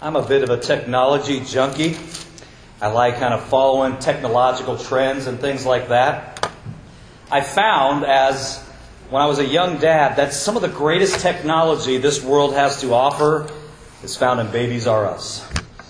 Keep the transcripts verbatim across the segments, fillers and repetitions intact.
I'm a bit of a technology junkie. I like kind of following technological trends and things like that. I found as when I was a young dad that some of the greatest technology this world has to offer is found in Babies R Us.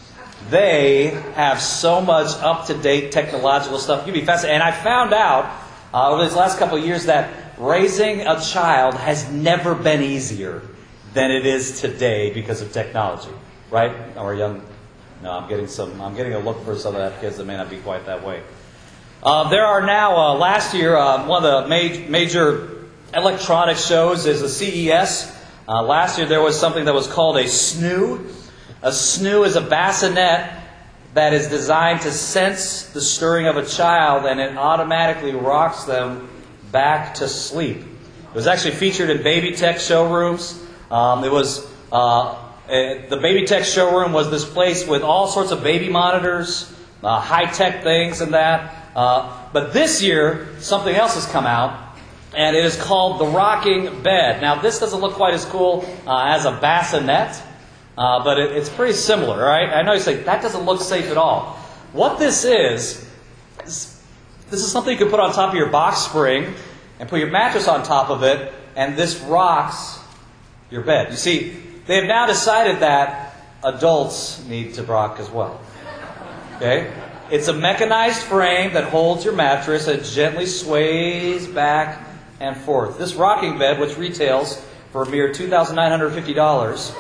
They have so much up-to-date technological stuff. You'd be fascinated. And I found out uh, over these last couple of years that raising a child has never been easier than it is today because of technology. Right? Or young. No, I'm getting some. I'm getting a look for some of that kids that may not be quite that way. Uh, there are now. Uh, last year, uh, one of the ma- major electronics shows is the C E S. Uh, last year, there was something that was called a S N U. A S N U is a bassinet that is designed to sense the stirring of a child, and it automatically rocks them back to sleep. It was actually featured in Baby Tech showrooms. Um, it was. Uh, Uh, the Baby Tech showroom was this place with all sorts of baby monitors, uh, high-tech things and that. Uh, but this year, something else has come out, and it is called the Rocking Bed. Now, this doesn't look quite as cool uh, as a bassinet, uh, but it, it's pretty similar, right? I know you say, that doesn't look safe at all. What this is, is, this is something you can put on top of your box spring and put your mattress on top of it, and this rocks your bed. You see, they have now decided that adults need to rock as well. Okay? It's a mechanized frame that holds your mattress and gently sways back and forth. This rocking bed, which retails for a mere two thousand nine hundred fifty dollars,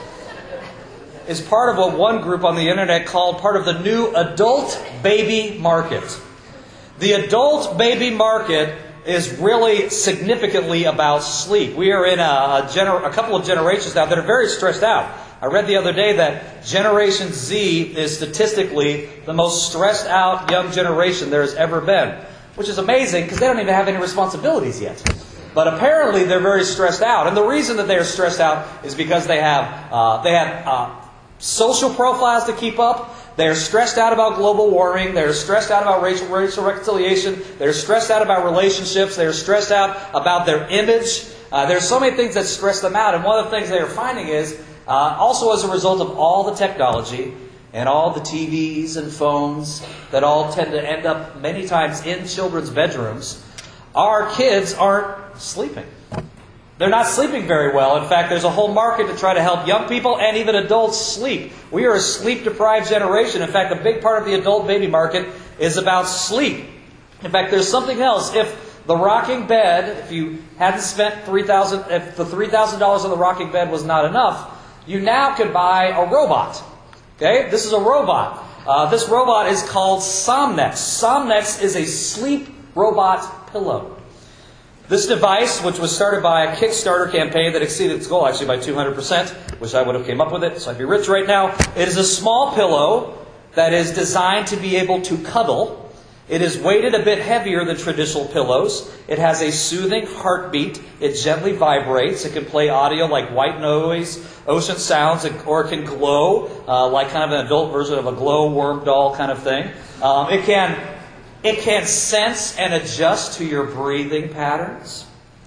is part of what one group on the internet called part of the new adult baby market. The adult baby market is really significantly about sleep. We are in a, a, gener- a couple of generations now that are very stressed out. I read the other day that Generation Z is statistically the most stressed out young generation there has ever been, which is amazing because they don't even have any responsibilities yet. But apparently they're very stressed out, and the reason that they are stressed out is because they have uh, they have uh, social profiles to keep up. They're stressed out about global warming. They're stressed out about racial, racial reconciliation. They're stressed out about relationships. They're stressed out about their image. Uh, there's so many things that stress them out. And one of the things they are finding is, uh, also as a result of all the technology and all the T Vs and phones that all tend to end up many times in children's bedrooms, our kids aren't sleeping. They're not sleeping very well. In fact, there's a whole market to try to help young people and even adults sleep. We are a sleep-deprived generation. In fact, a big part of the adult baby market is about sleep. In fact, there's something else. If the rocking bed, if you hadn't spent three thousand dollars, if the three thousand dollars on the rocking bed was not enough, you now could buy a robot. Okay? This is a robot. Uh, this robot is called Somnex. Somnex is a sleep robot pillow. This device, which was started by a Kickstarter campaign that exceeded its goal actually by two hundred percent, wish I would have came up with it, so I'd be rich right now. It is a small pillow that is designed to be able to cuddle. It is weighted a bit heavier than traditional pillows. It has a soothing heartbeat. It gently vibrates. It can play audio like white noise, ocean sounds, or it can glow, uh, like kind of an adult version of a glow worm doll kind of thing. Um, it can... It can sense and adjust to your breathing patterns.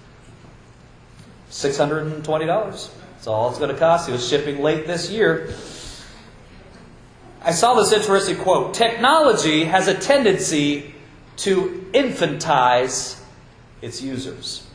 six hundred twenty dollars. That's all it's going to cost you. It's shipping late this year. I saw this interesting quote. Technology has a tendency to infantize its users.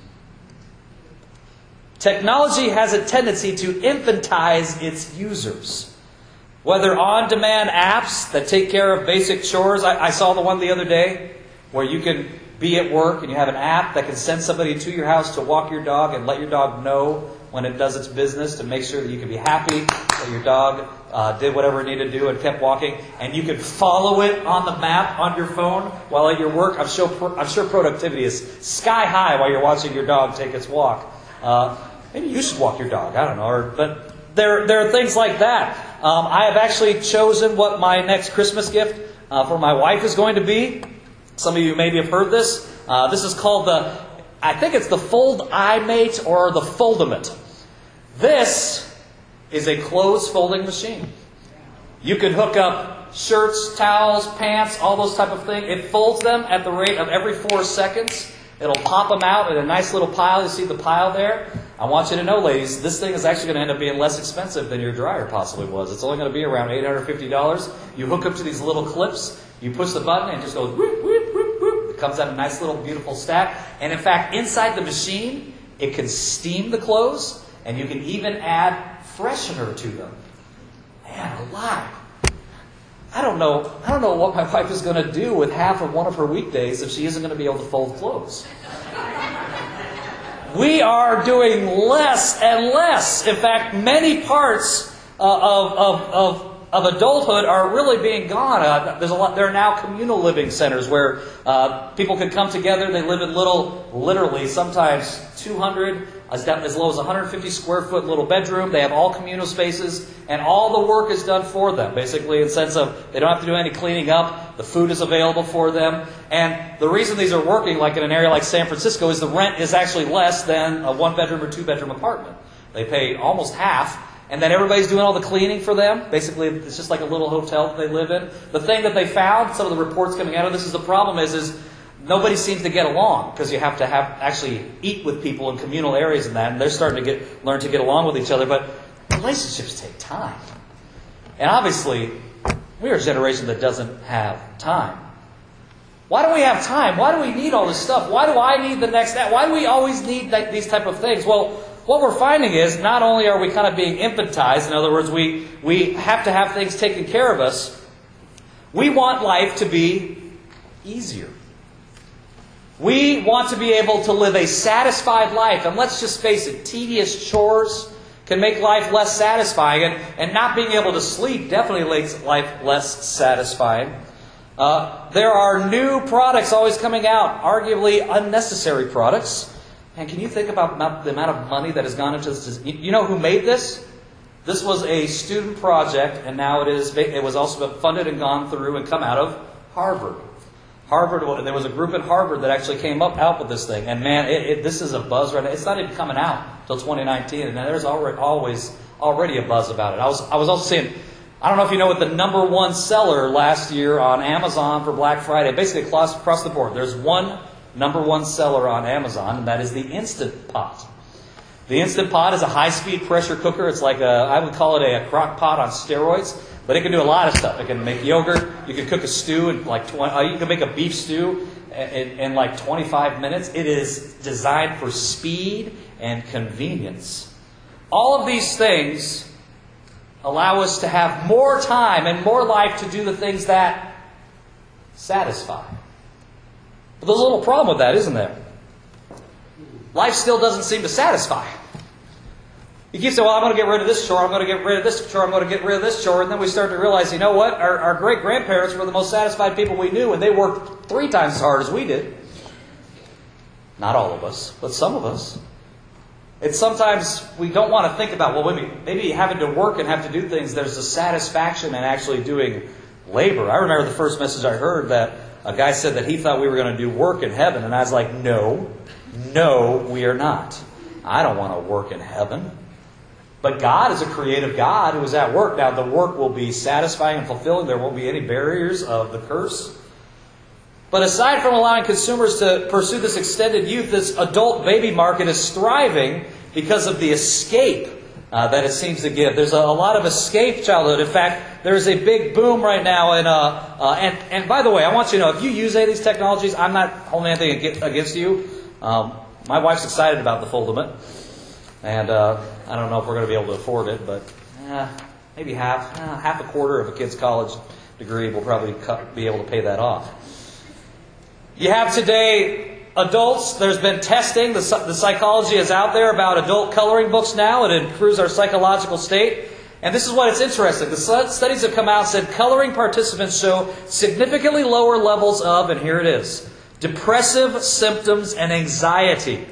Technology has a tendency to infantize its users. Whether on-demand apps that take care of basic chores. I, I saw the one the other day where you can be at work and you have an app that can send somebody to your house to walk your dog and let your dog know when it does its business to make sure that you can be happy that your dog uh, did whatever it needed to do and kept walking. And you can follow it on the map on your phone while at your work. I'm sure, I'm sure productivity is sky high while you're watching your dog take its walk. Uh, maybe you should walk your dog. I don't know. Or, but there, there are things like that. Um, I have actually chosen what my next Christmas gift uh, for my wife is going to be. Some of you maybe have heard this. Uh, this is called the, I think it's the Fold iMate or the Foldimate. This is a clothes folding machine. You can hook up shirts, towels, pants, all those type of things. It folds them at the rate of every four seconds. It'll pop them out in a nice little pile. You see the pile there? I want you to know, ladies, this thing is actually going to end up being less expensive than your dryer possibly was. It's only going to be around eight hundred fifty dollars. You hook up to these little clips, you push the button, and it just goes whoop, whoop, whoop, whoop. It comes out a nice little beautiful stack. And in fact, inside the machine, it can steam the clothes, and you can even add freshener to them. Man alive. I don't know. I don't know what my wife is going to do with half of one of her weekdays if she isn't going to be able to fold clothes. We are doing less and less. In fact, many parts uh, of, of, of, of adulthood are really being gone. Uh, there's a lot. There are now communal living centers where uh, people can come together. They live in little, literally, sometimes two hundred, as, as low as one hundred fifty square foot little bedroom. They have all communal spaces, and all the work is done for them, basically, in the sense of they don't have to do any cleaning up. The food is available for them. And the reason these are working, like in an area like San Francisco, is the rent is actually less than a one-bedroom or two-bedroom apartment. They pay almost half, and then everybody's doing all the cleaning for them. Basically, it's just like a little hotel that they live in. The thing that they found, some of the reports coming out of this, is the problem is, is nobody seems to get along because you have to have actually eat with people in communal areas and that, and they're starting to get learn to get along with each other. But relationships take time. And obviously, we are a generation that doesn't have time. Why do we have time? Why do we need all this stuff? Why do I need the next that? Why do we always need that, these type of things? Well, what we're finding is not only are we kind of being infantized, in other words, we, we have to have things taken care of us, we want life to be easier. We want to be able to live a satisfied life. And let's just face it, tedious chores can make life less satisfying, and, and not being able to sleep definitely makes life less satisfying. Uh, there are new products always coming out, arguably unnecessary products. And can you think about the amount of money that has gone into this? You know who made this? This was a student project, and now it is. It was also funded and gone through and come out of Harvard. Harvard. There was a group at Harvard that actually came up out with this thing, and man, it, it, this is a buzz right now. It's not even coming out till twenty nineteen, and there's already always already a buzz about it. I was I was also saying, I don't know if you know what the number one seller last year on Amazon for Black Friday. Basically across across the board, there's one number one seller on Amazon, and that is the Instant Pot. The Instant Pot is a high-speed pressure cooker. It's like a, I would call it a, a crock pot on steroids. But it can do a lot of stuff. It can make yogurt. You can cook a stew in like twenty. Uh, you can make a beef stew in, in like twenty-five minutes. It is designed for speed and convenience. All of these things allow us to have more time and more life to do the things that satisfy. But there's a little problem with that, isn't there? Life still doesn't seem to satisfy. You keep saying, well, I'm going to get rid of this chore, I'm going to get rid of this chore, I'm going to get rid of this chore. And then we start to realize, you know what? Our, our great-grandparents were the most satisfied people we knew, and they worked three times as hard as we did. Not all of us, but some of us. It's sometimes we don't want to think about, well, maybe, maybe having to work and have to do things, there's a satisfaction in actually doing labor. I remember the first message I heard that a guy said that he thought we were going to do work in heaven. And I was like, no, no, we are not. I don't want to work in heaven. But God is a creative God who is at work. Now, the work will be satisfying and fulfilling. There won't be any barriers of the curse. But aside from allowing consumers to pursue this extended youth, this adult baby market is thriving because of the escape uh, that it seems to give. There's a, a lot of escape childhood. In fact, there's a big boom right now. In, uh, uh, and, and by the way, I want you to know, if you use any of these technologies, I'm not holding anything against you. Um, my wife's excited about the Foldament. And uh, I don't know if we're going to be able to afford it, but eh, maybe half, eh, half a quarter of a kid's college degree will probably cut, be able to pay that off. You have today adults. There's been testing. The, the psychology is out there about adult coloring books now. It improves our psychological state. And this is what it's interesting. The studies have come out and said coloring participants show significantly lower levels of, and here it is, depressive symptoms and anxiety.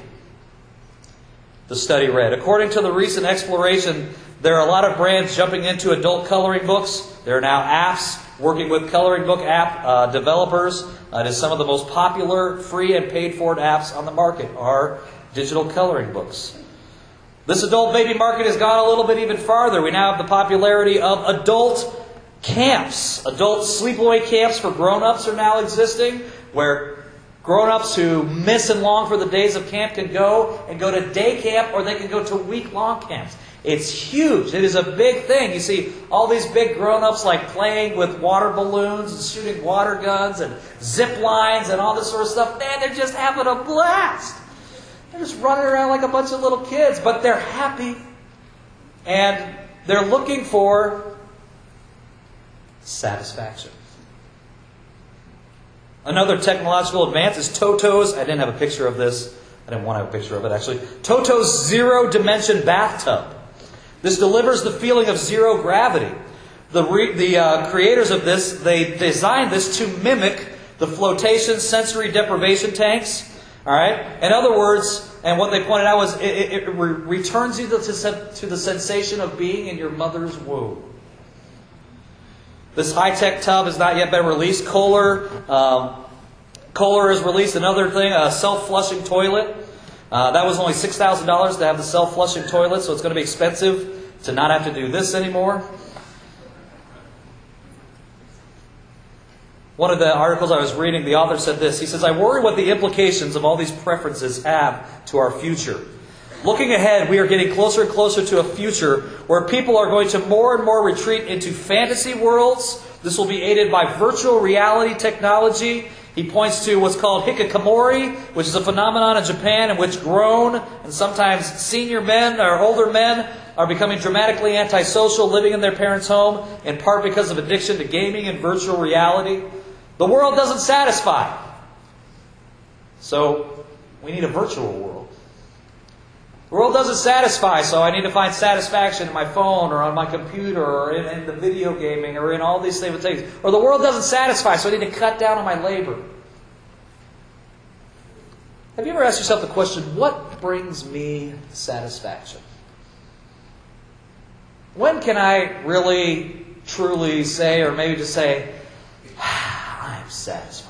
The study read. According to the recent exploration, there are a lot of brands jumping into adult coloring books. There are now apps working with coloring book app uh, developers. Uh, it is some of the most popular free and paid-for apps on the market are digital coloring books. This adult baby market has gone a little bit even farther. We now have the popularity of adult camps. Adult sleepaway camps for grown-ups are now existing, where Grown-ups who miss and long for the days of camp can go and go to day camp, or they can go to week-long camps. It's huge. It is a big thing. You see all these big grown-ups like playing with water balloons and shooting water guns and zip lines and all this sort of stuff. Man, they're just having a blast. They're just running around like a bunch of little kids, but they're happy. And they're looking for satisfaction. Another technological advance is Toto's. I didn't have a picture of this. I didn't want to have a picture of it, actually. Toto's zero-dimension bathtub. This delivers the feeling of zero gravity. The, re, the uh, creators of this, they designed this to mimic the flotation sensory deprivation tanks. All right. In other words, and what they pointed out was it, it, it re- returns you to, to the sensation of being in your mother's womb. This high-tech tub has not yet been released. Kohler, um, Kohler has released another thing, a self-flushing toilet. Uh, that was only six thousand dollars to have the self-flushing toilet, so it's going to be expensive to not have to do this anymore. One of the articles I was reading, the author said this. He says, I worry what the implications of all these preferences have to our future. Looking ahead, we are getting closer and closer to a future where people are going to more and more retreat into fantasy worlds. This will be aided by virtual reality technology. He points to what's called hikikomori, which is a phenomenon in Japan in which grown and sometimes senior men or older men are becoming dramatically antisocial, living in their parents' home, in part because of addiction to gaming and virtual reality. The world doesn't satisfy. So we need a virtual world. The world doesn't satisfy, so I need to find satisfaction in my phone or on my computer or in, in the video gaming or in all these different things. Or the world doesn't satisfy, so I need to cut down on my labor. Have you ever asked yourself the question, what brings me satisfaction? When can I really, truly say, or maybe just say, I'm satisfied?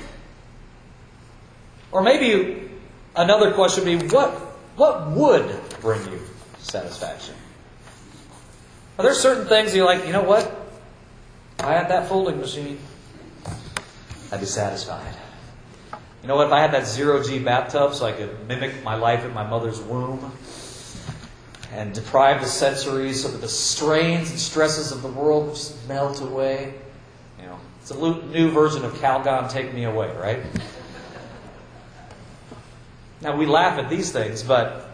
Or maybe another question would be, what What would bring you satisfaction? Are there certain things you're like, you know what? If I had that folding machine, I'd be satisfied. You know what? If I had that zero-G bathtub so I could mimic my life in my mother's womb and deprive the sensories so that the strains and stresses of the world would just melt away. You know, it's a new version of Calgon, Take Me Away, right? Now, we laugh at these things, but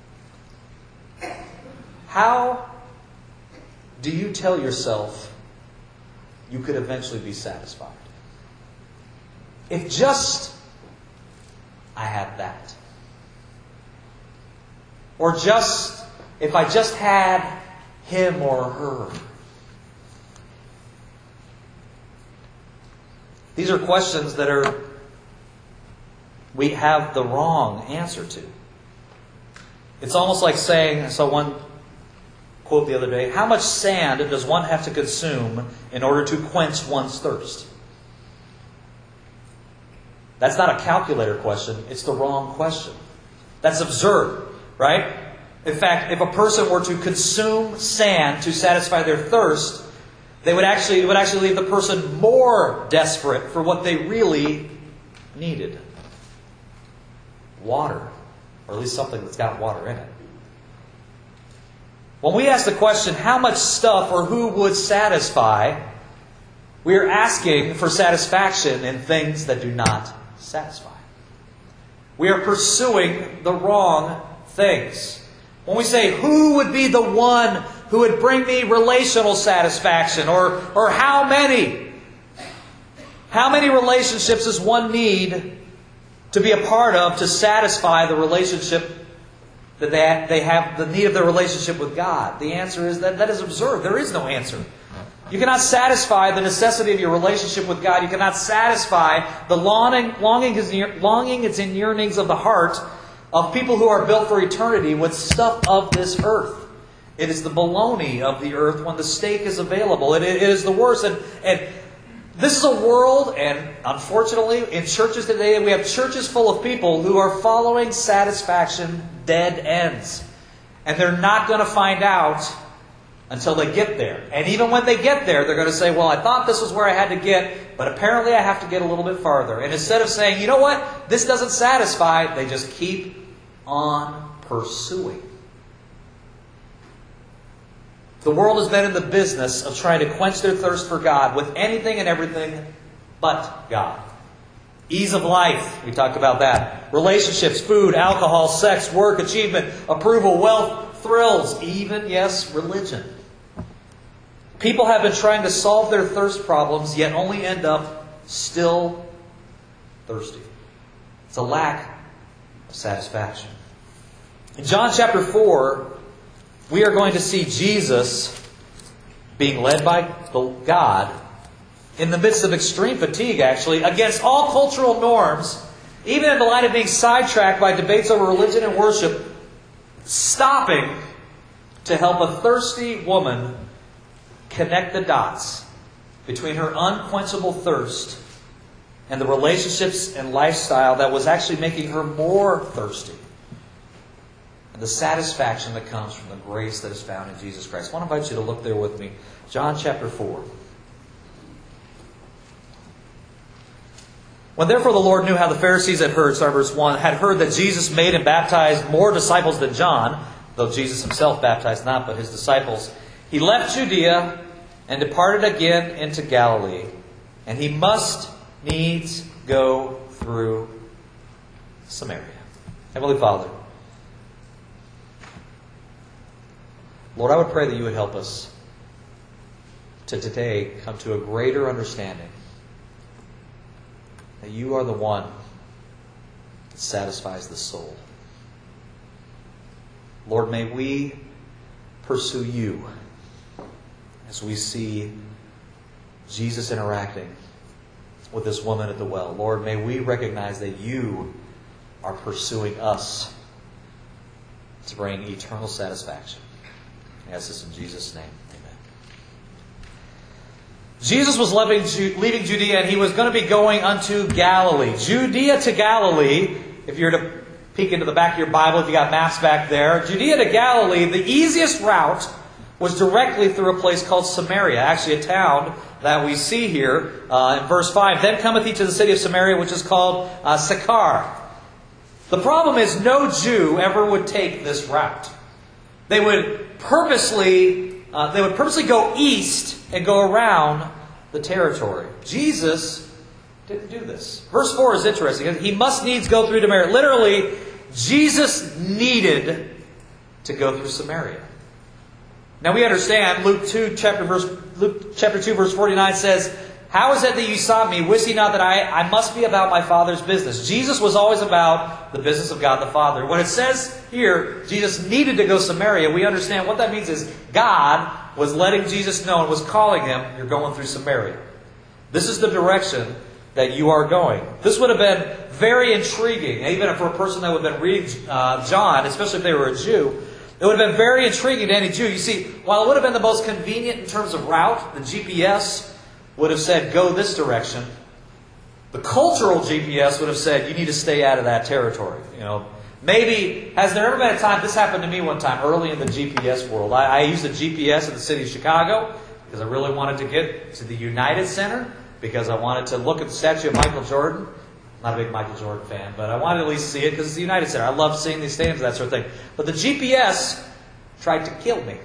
how do you tell yourself you could eventually be satisfied? If just I had that. Or just, if I just had him or her. These are questions that are we have the wrong answer to. It's almost like saying, I saw one quote the other day, how much sand does one have to consume in order to quench one's thirst? That's not a calculator question, it's the wrong question. That's absurd, right? In fact, if a person were to consume sand to satisfy their thirst, they would actually, it would actually leave the person more desperate for what they really needed. Water, or at least something that's got water in it. When we ask the question, how much stuff or who would satisfy, we are asking for satisfaction in things that do not satisfy. We are pursuing the wrong things. When we say, who would be the one who would bring me relational satisfaction, or, or how many? How many relationships does one need to be a part of to satisfy the relationship that they, they have, the need of their relationship with God? The answer is that that is absurd. There is no answer. You cannot satisfy the necessity of your relationship with God. You cannot satisfy the longing, longing, longings and yearnings of the heart of people who are built for eternity with stuff of this earth. It is the baloney of the earth when the steak is available. It, it is the worst. And, and this is a world, and unfortunately, in churches today, we have churches full of people who are following satisfaction dead ends. And they're not going to find out until they get there. And even when they get there, they're going to say, well, I thought this was where I had to get, but apparently I have to get a little bit farther. And instead of saying, you know what, this doesn't satisfy, they just keep on pursuing. The world has been in the business of trying to quench their thirst for God with anything and everything but God. Ease of life, we talked about that. Relationships, food, alcohol, sex, work, achievement, approval, wealth, thrills, even, yes, religion. People have been trying to solve their thirst problems, yet only end up still thirsty. It's a lack of satisfaction. In John chapter four, we are going to see Jesus being led by God in the midst of extreme fatigue, actually, against all cultural norms, even in the light of being sidetracked by debates over religion and worship, stopping to help a thirsty woman connect the dots between her unquenchable thirst and the relationships and lifestyle that was actually making her more thirsty. And the satisfaction that comes from the grace that is found in Jesus Christ. I want to invite you to look there with me. John chapter four. When therefore the Lord knew how the Pharisees had heard, sorry, verse one, had heard that Jesus made and baptized more disciples than John, though Jesus himself baptized not, but his disciples, he left Judea and departed again into Galilee. And he must needs go through Samaria. Heavenly Father, Lord, I would pray that you would help us to today come to a greater understanding that you are the one that satisfies the soul. Lord, may we pursue you as we see Jesus interacting with this woman at the well. Lord, may we recognize that you are pursuing us to bring eternal satisfaction. I ask this in Jesus' name. Jesus was leaving, leaving Judea and he was going to be going unto Galilee. Judea to Galilee, if you're to peek into the back of your Bible, if you got maps back there, Judea to Galilee, the easiest route was directly through a place called Samaria, actually a town that we see here uh, in verse five. Then cometh he to the city of Samaria, which is called uh, Sychar. The problem is no Jew ever would take this route. They would purposely Uh, they would purposely go east and go around the territory. Jesus didn't do this. Verse four is interesting. He must needs go through Samaria. Literally, Jesus needed to go through Samaria. Now we understand Luke two chapter verse Luke chapter two verse forty-nine says, "How is it that you sought me? Wist ye not that I, I must be about my Father's business?" Jesus was always about the business of God the Father. When it says here, Jesus needed to go Samaria, we understand what that means is God was letting Jesus know and was calling him, you're going through Samaria. This is the direction that you are going. This would have been very intriguing, even for a person that would have been reading uh, John, especially if they were a Jew. It would have been very intriguing to any Jew. You see, while it would have been the most convenient in terms of route, the G P S would have said, go this direction. The cultural G P S would have said, you need to stay out of that territory. You know, maybe, has there ever been a time, this happened to me one time early in the G P S world. I, I used a G P S in the city of Chicago because I really wanted to get to the United Center because I wanted to look at the statue of Michael Jordan. I'm not a big Michael Jordan fan, but I wanted to at least see it because it's the United Center. I love seeing these stadiums and that sort of thing. But the G P S tried to kill me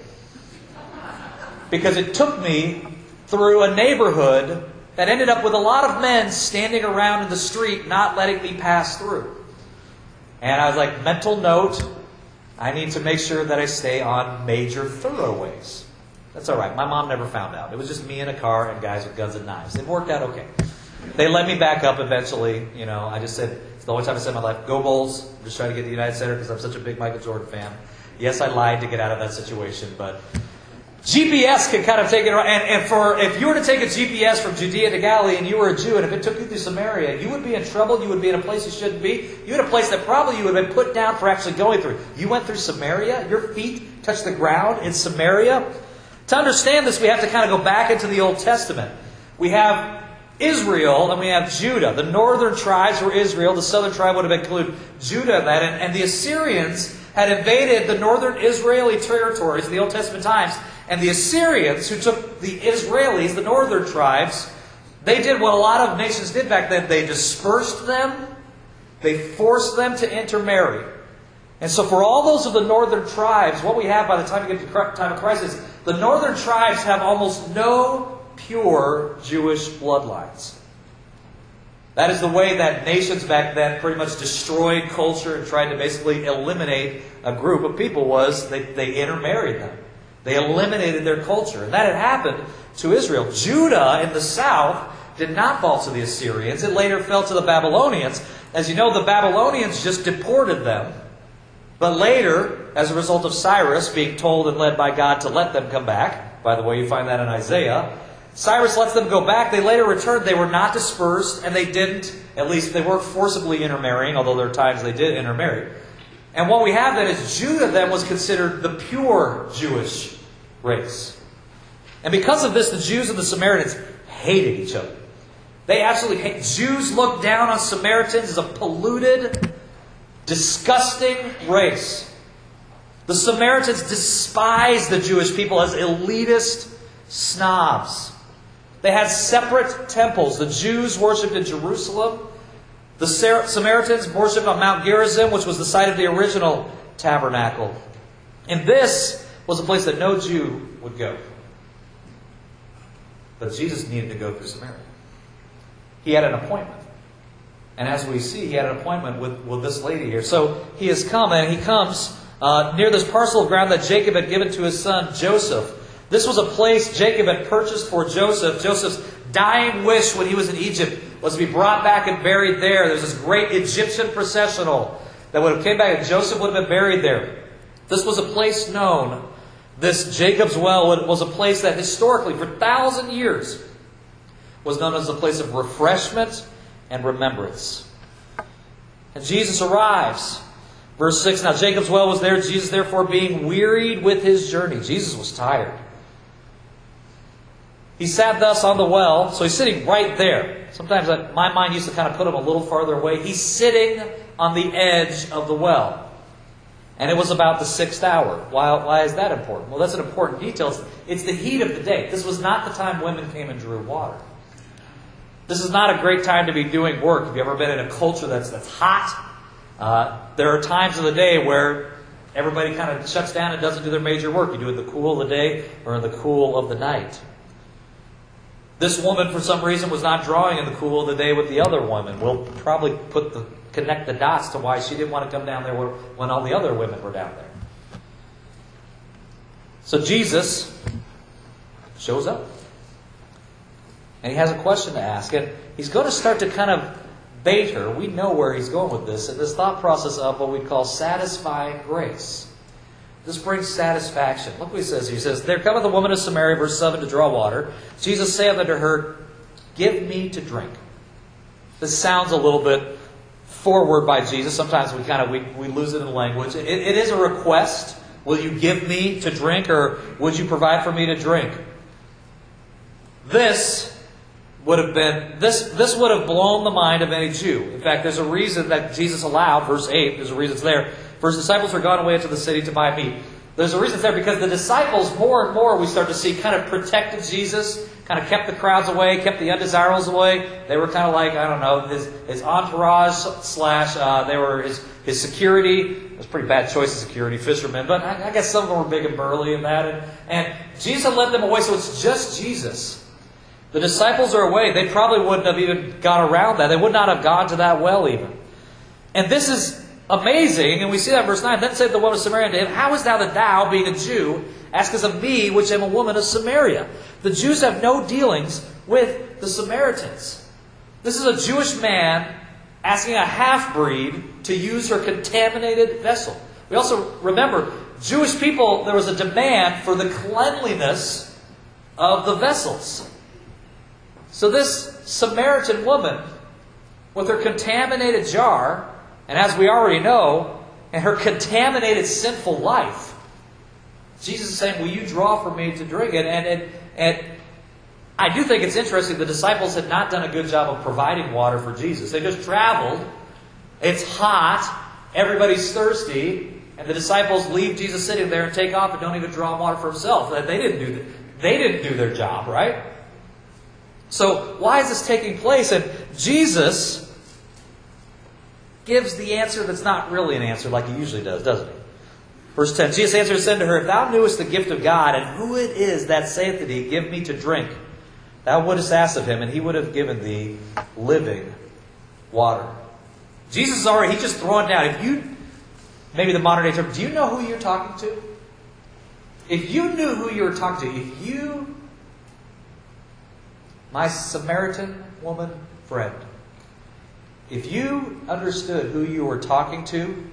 because it took me through a neighborhood that ended up with a lot of men standing around in the street not letting me pass through. And I was like, mental note, I need to make sure that I stay on major thoroughways. That's all right. My mom never found out. It was just me in a car and guys with guns and knives. It worked out okay. They let me back up eventually. You know, I just said, it's the only time I said in my life, go Bulls. I'm just trying to get to the United Center because I'm such a big Michael Jordan fan. Yes, I lied to get out of that situation, but G P S can kind of take it around. And, and for if you were to take a G P S from Judea to Galilee and you were a Jew, and if it took you through Samaria, you would be in trouble. You would be in a place you shouldn't be. You had a place that probably you would have been put down for actually going through. You went through Samaria. Your feet touched the ground in Samaria. To understand this, we have to kind of go back into the Old Testament. We have Israel and we have Judah. The northern tribes were Israel. The southern tribe would have included Judah in that. And, and the Assyrians had invaded the northern Israeli territories in the Old Testament times. And the Assyrians, who took the Israelis, the northern tribes, they did what a lot of nations did back then. They dispersed them. They forced them to intermarry. And so for all those of the northern tribes, what we have by the time we get to the time of Christ is the northern tribes have almost no pure Jewish bloodlines. That is the way that nations back then pretty much destroyed culture and tried to basically eliminate a group of people was they, they intermarried them. They eliminated their culture. And that had happened to Israel. Judah in the south did not fall to the Assyrians. It later fell to the Babylonians. As you know, the Babylonians just deported them. But later, as a result of Cyrus being told and led by God to let them come back, by the way, you find that in Isaiah, Cyrus lets them go back. They later returned. They were not dispersed, and they didn't, at least they weren't forcibly intermarrying, although there are times they did intermarry. And what we have then is Judah then was considered the pure Jewish race. And because of this, the Jews and the Samaritans hated each other. They absolutely hate. Jews looked down on Samaritans as a polluted, disgusting race. The Samaritans despised the Jewish people as elitist snobs. They had separate temples. The Jews worshipped in Jerusalem. The Samaritans worshipped on Mount Gerizim, which was the site of the original tabernacle. And this was a place that no Jew would go. But Jesus needed to go through Samaria. He had an appointment. And as we see, he had an appointment with, with this lady here. So he has come, and he comes uh, near this parcel of ground that Jacob had given to his son Joseph. This was a place Jacob had purchased for Joseph. Joseph's dying wish when he was in Egypt was to be brought back and buried there. There's this great Egyptian processional that would have came back, and Joseph would have been buried there. This was a place known. This Jacob's Well was a place that historically, for a thousand years, was known as a place of refreshment and remembrance. And Jesus arrives. Verse six, now Jacob's Well was there, Jesus therefore being wearied with his journey. Jesus was tired. He sat thus on the well, so he's sitting right there. Sometimes my mind used to kind of put him a little farther away. He's sitting on the edge of the well. And it was about the sixth hour. Why, why is that important? Well, that's an important detail. It's the heat of the day. This was not the time women came and drew water. This is not a great time to be doing work. Have you ever been in a culture that's that's hot? Uh, there are times of the day where everybody kind of shuts down and doesn't do their major work. You do it in the cool of the day or in the cool of the night. This woman, for some reason, was not drawing in the cool of the day with the other women. We'll probably put the connect the dots to why she didn't want to come down there when all the other women were down there. So Jesus shows up. And he has a question to ask. And he's going to start to kind of bait her. We know where he's going with this. And this thought process of what we call satisfying grace. This brings satisfaction. Look what he says here. He says, there cometh a woman of Samaria, verse seven, to draw water. Jesus saith unto her, give me to drink. This sounds a little bit forward by Jesus. Sometimes we kind of we, we lose it in language. It, it is a request. Will you give me to drink, or would you provide for me to drink? This would have been this this would have blown the mind of any Jew. In fact, there's a reason that Jesus allowed, verse eight, there's a reason it's there. For his disciples were gone away into the city to buy meat. There's a reason it's there because the disciples, more and more, we start to see, kind of protected Jesus, kind of kept the crowds away, kept the undesirables away. They were kind of like, I don't know, his, his entourage slash, uh, they were his, his security. It was a pretty bad choice of security, fishermen, but I, I guess some of them were big and burly and that. And, and Jesus led them away, so it's just Jesus. The disciples are away. They probably wouldn't have even gone around that. They would not have gone to that well even. And this is amazing, and we see that in verse nine. Then said the woman of Samaria unto him, how is thou that thou, being a Jew, askest of me, which am a woman of Samaria? The Jews have no dealings with the Samaritans. This is a Jewish man asking a half-breed to use her contaminated vessel. We also remember, Jewish people, there was a demand for the cleanliness of the vessels. So this Samaritan woman, with her contaminated jar, and as we already know, in her contaminated sinful life, Jesus is saying, will you draw for me to drink it? And, and, and I do think it's interesting, the disciples had not done a good job of providing water for Jesus. They just traveled. It's hot. Everybody's thirsty. And the disciples leave Jesus sitting there and take off and don't even draw water for himself. They didn't do that. They didn't do their job, right? So why is this taking place? And Jesus gives the answer that's not really an answer like he usually does, doesn't he? Verse ten, Jesus answered and said to her, If thou knewest the gift of God, and who it is that saith to thee, Give me to drink, thou wouldest ask of him, and he would have given thee living water. Jesus is already, he's just throwing down. If you, maybe the modern day term, do you know who you're talking to? If you knew who you were talking to, if you, my Samaritan woman friend, if you understood who you were talking to,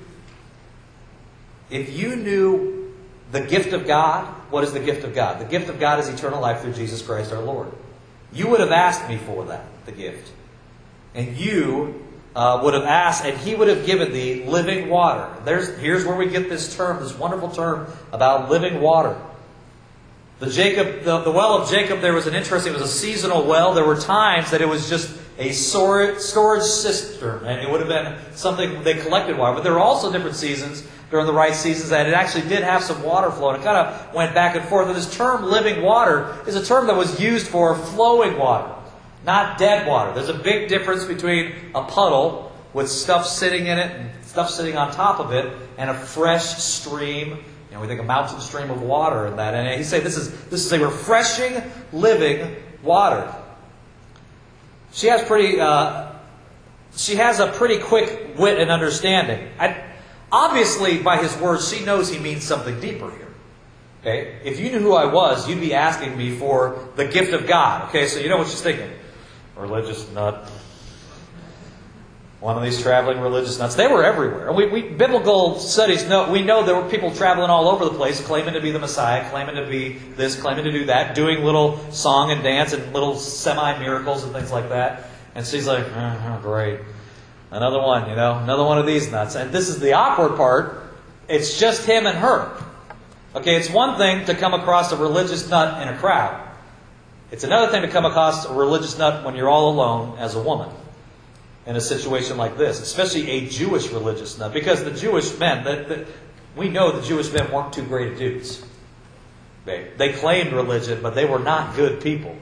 if you knew the gift of God, what is the gift of God? The gift of God is eternal life through Jesus Christ our Lord. You would have asked me for that, the gift. And you uh, would have asked, and he would have given thee living water. There's, here's where we get this term, this wonderful term about living water. The Jacob, the, the well of Jacob, there was an interesting, it was a seasonal well. There were times that it was just a storage cistern, and it would have been something they collected water. But there were also different seasons, during the right seasons, that it actually did have some water flow. And it kind of went back and forth. And this term, living water, is a term that was used for flowing water, not dead water. There's a big difference between a puddle with stuff sitting in it and stuff sitting on top of it, and a fresh stream. You know, we think a mountain stream of water and that. And he said this is this is a refreshing, living water. She has pretty. Uh, she has a pretty quick wit and understanding. I, obviously, by his words, she knows he means something deeper here. Okay, if you knew who I was, you'd be asking me for the gift of God. Okay, so you know what she's thinking. Religious nut. One of these traveling religious nuts. They were everywhere. We, we biblical studies know we know there were people traveling all over the place, claiming to be the Messiah, claiming to be this, claiming to do that, doing little song and dance and little semi-miracles and things like that. And she's like, oh, great. Another one, you know, another one of these nuts. And this is the awkward part. It's just him and her. Okay, it's one thing to come across a religious nut in a crowd. It's another thing to come across a religious nut when you're all alone as a woman in a situation like this, especially a Jewish religious nut. Because the Jewish men, the, the, we know the Jewish men weren't too great at dudes. They, they claimed religion, but they were not good people.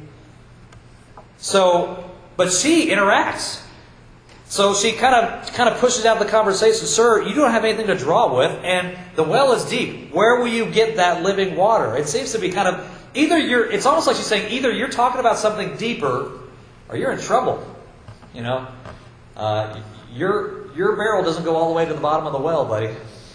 So, but she interacts. So she kind of kind of pushes out the conversation. Sir, you don't have anything to draw with, and the well is deep. Where will you get that living water? It seems to be kind of, either you're, it's almost like she's saying, either you're talking about something deeper, or you're in trouble. You know? Uh, your your barrel doesn't go all the way to the bottom of the well, buddy.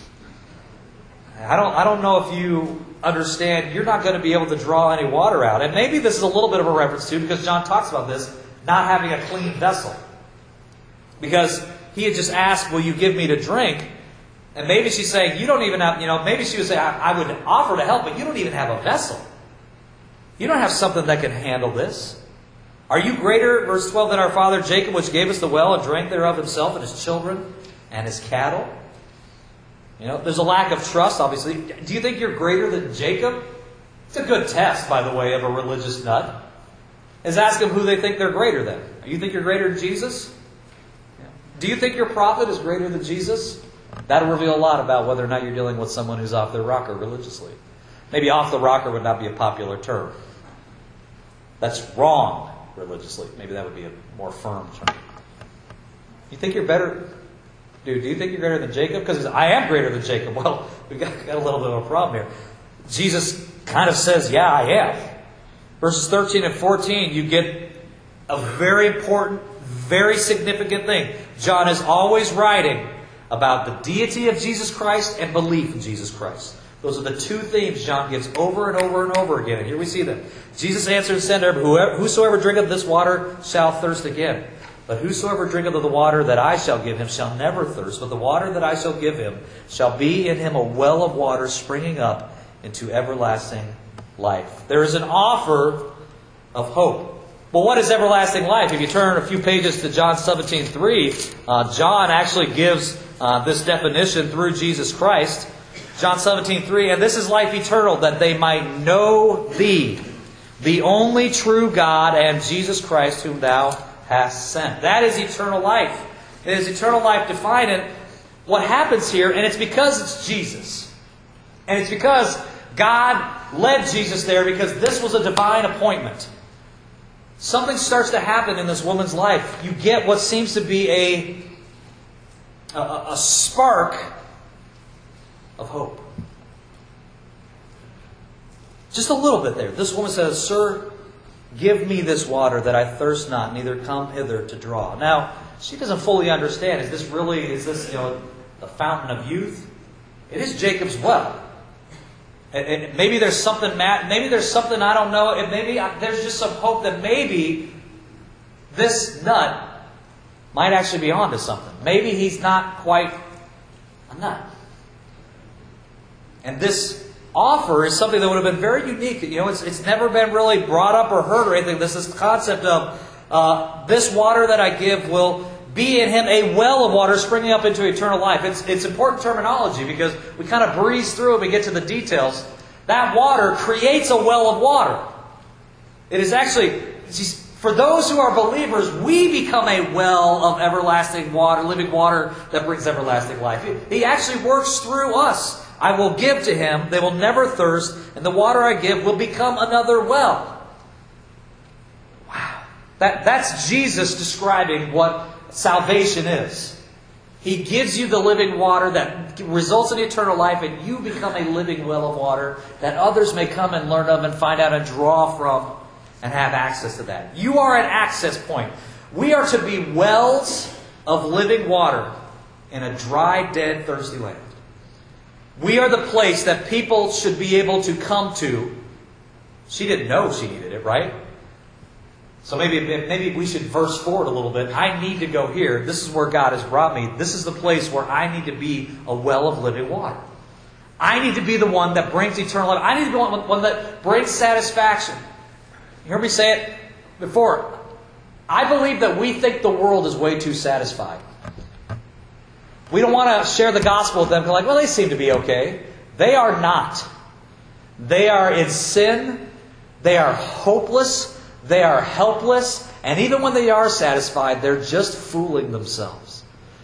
I don't I don't know if you understand. You're not going to be able to draw any water out. And maybe this is a little bit of a reference to, because John talks about this, not having a clean vessel. Because he had just asked, will you give me to drink? And maybe she's saying, you don't even have, you know, maybe she would say, I, I would offer to help, but you don't even have a vessel. You don't have something that can handle this. Are you greater, verse twelve, than our father Jacob, which gave us the well and drank thereof himself and his children and his cattle? You know, there's a lack of trust, obviously. Do you think you're greater than Jacob? It's a good test, by the way, of a religious nut. Is ask them who they think they're greater than. You think you're greater than Jesus? Do you think your prophet is greater than Jesus? That'll reveal a lot about whether or not you're dealing with someone who's off their rocker religiously. Maybe off the rocker would not be a popular term. That's wrong religiously. Maybe that would be a more firm term. You think you're better? Dude, do you think you're greater than Jacob? Because I am greater than Jacob. Well, we've got, got a little bit of a problem here. Jesus kind of says, yeah, I am. Verses thirteen and fourteen, you get a very important, very significant thing. John is always writing about the deity of Jesus Christ and belief in Jesus Christ. Those are the two themes John gives over and over and over again. And here we see them. Jesus answered and said to him, whosoever drinketh this water shall thirst again. But whosoever drinketh of the water that I shall give him shall never thirst. But the water that I shall give him shall be in him a well of water springing up into everlasting life. There is an offer of hope. Well, what is everlasting life? If you turn a few pages to John seventeen three, uh, John actually gives uh, this definition through Jesus Christ. John seventeen three, and this is life eternal, that they might know Thee, the only true God, and Jesus Christ, whom Thou hast sent. That is eternal life. It is eternal life defined. And what happens here, and it's because it's Jesus. And it's because God led Jesus there, because this was a divine appointment. Something starts to happen in this woman's life. You get what seems to be a, a, a spark of hope. Just a little bit there. This woman says, "Sir, give me this water that I thirst not, neither come hither to draw." Now, she doesn't fully understand. Is this really, is this, you know, the fountain of youth? It is Jacob's well. It, it, maybe there's something, maybe there's something I don't know. It, maybe there's just some hope that maybe this nut might actually be onto something. Maybe he's not quite a nut. And this offer is something that would have been very unique. You know, it's, it's never been really brought up or heard or anything. This is the concept of uh, this water that I give will be in him a well of water springing up into eternal life. It's, it's important terminology because we kind of breeze through it and we get to the details. That water creates a well of water. It is actually, for those who are believers, we become a well of everlasting water, living water that brings everlasting life. He actually works through us. I will give to him, they will never thirst, and the water I give will become another well. Wow. That, that's Jesus describing what salvation is. He gives you the living water that results in eternal life, and you become a living well of water that others may come and learn of and find out and draw from and have access to that. You are an access point. We are to be wells of living water in a dry, dead, thirsty land. We are the place that people should be able to come to. She didn't know she needed it, right? So maybe, maybe we should verse forward a little bit. I need to go here. This is where God has brought me. This is the place where I need to be a well of living water. I need to be the one that brings eternal life. I need to be the one, one that brings satisfaction. You heard me say it before. I believe that we think the world is way too satisfied. We don't want to share the gospel with them. They're like, well, they seem to be okay. They are not. They are in sin. They are hopeless. They are helpless. And even when they are satisfied, they're just fooling themselves.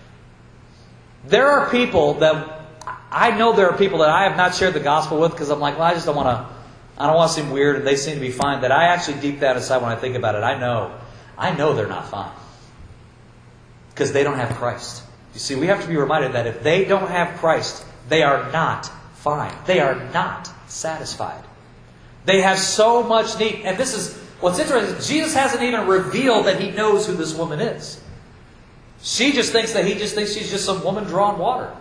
There are people that, I know there are people that I have not shared the gospel with because I'm like, well, I just don't want to, I don't want to seem weird and they seem to be fine. That I actually deep down inside when I think about it, I know, I know they're not fine. Because they don't have Christ. You see, we have to be reminded that if they don't have Christ, they are not fine. They are not satisfied. They have so much need. And this is what's interesting. Jesus hasn't even revealed that he knows who this woman is. She just thinks that he just thinks she's just some woman drawing water.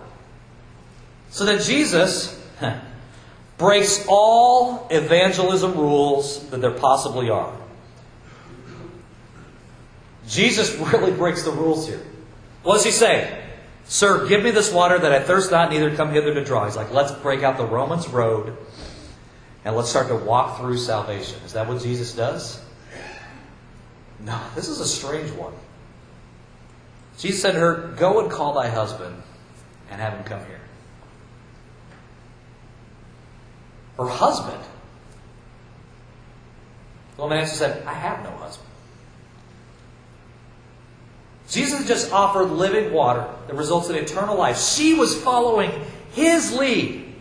So that Jesus breaks all evangelism rules that there possibly are. Jesus really breaks the rules here. What does he say? Sir, give me this water that I thirst not, neither come hither to draw. He's like, let's break out the Romans road and let's start to walk through salvation. Is that what Jesus does? No, this is a strange one. Jesus said to her, go and call thy husband and have him come here. Her husband? The woman answered said, I have no husband. Jesus just offered living water that results in eternal life. She was following his lead.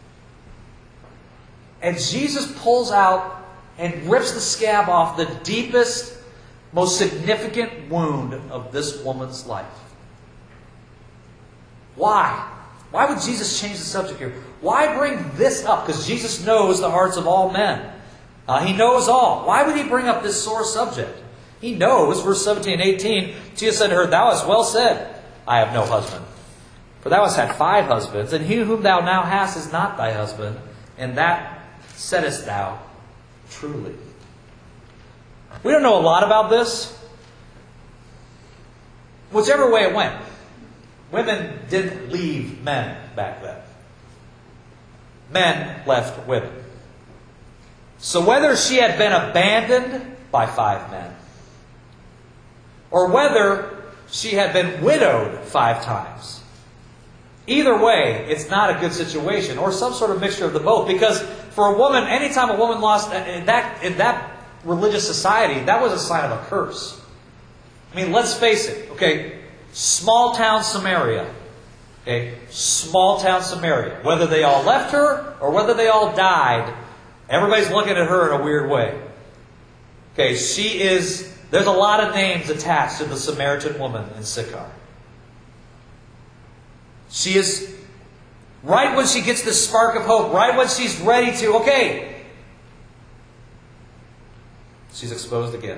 And Jesus pulls out and rips the scab off the deepest, most significant wound of this woman's life. Why? Why would Jesus change the subject here? Why bring this up? Because Jesus knows the hearts of all men. Uh, he knows all. Why would he bring up this sore subject? He knows, verse seventeen and eighteen, Jesus said to her, thou hast well said, I have no husband. For thou hast had five husbands, and he whom thou now hast is not thy husband, and that saidest thou truly. We don't know a lot about this. Whichever way it went, women didn't leave men back then. Men left women. So whether she had been abandoned by five men, or whether she had been widowed five times, either way, it's not a good situation, or some sort of mixture of the both. Because for a woman, anytime a woman lost, in that, in that religious society, that was a sign of a curse. I mean, let's face it, okay, small town Samaria, Okay, small town Samaria. Whether they all left her or whether they all died, everybody's looking at her in a weird way. Okay, she is, there's a lot of names attached to the Samaritan woman in Sychar. She is, right when she gets this spark of hope, right when she's ready to, okay, she's exposed again.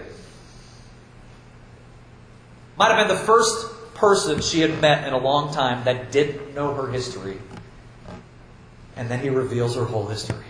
Might have been the first person she had met in a long time that didn't know her history. And then he reveals her whole history.